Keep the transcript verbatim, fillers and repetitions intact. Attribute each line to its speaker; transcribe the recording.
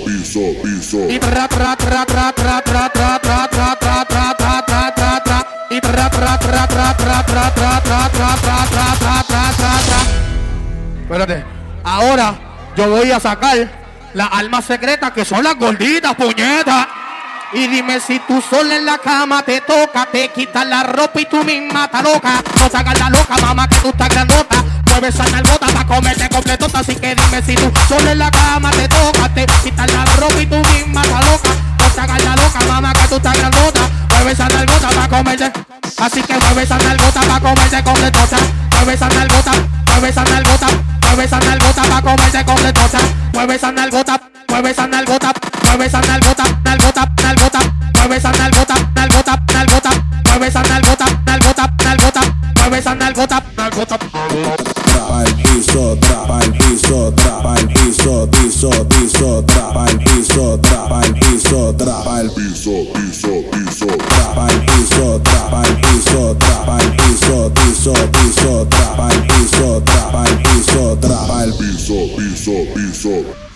Speaker 1: piso, piso.
Speaker 2: Y tra tra tra tra tra tra tra tra tra tra tra tra tra tra tra. Y tra tra tra tra tra tra tra tra tra tra tra tra tra tra. Espérate. Ahora yo voy a sacar las almas secretas que son las gorditas, puñetas. Y dime si tú sola en la cama te toca, te quitas la ropa y tú misma estás loca. No te hagas la loca, mamá, que tú estás grandota. Mueve esa nalgota pa' comerte completota. Así que dime si tú sola en la cama te toca, te quitas la ropa y tú misma estás loca. No te hagas la loca, mamá, que tú estás grandota. Mueve esa nalgota pa' comerte. Así que mueve esa nalgota pa' comerte completota. Mueve esa nalgota, mueve esa nalgota, mueve esa nalgota pa' comerte completota. Mueve esa nalgota, mueve esa nalgota, mueve esa nalgota, nalgota, nalgota. Mueve esa nalgota, nalgota, nalgota. Mueve esa nalgota, nalgota, nalgota. Mueve esa nalgota, nalgota.
Speaker 3: Trapa el piso, trapa el piso, trapa el piso, piso, piso, trapa el piso, trapa el piso, trapa el
Speaker 1: piso, piso, piso,
Speaker 3: trapa el piso, trapa el piso, trapa el piso, piso, piso, trapa el piso, trapa el piso, trapa el
Speaker 1: piso, piso, piso.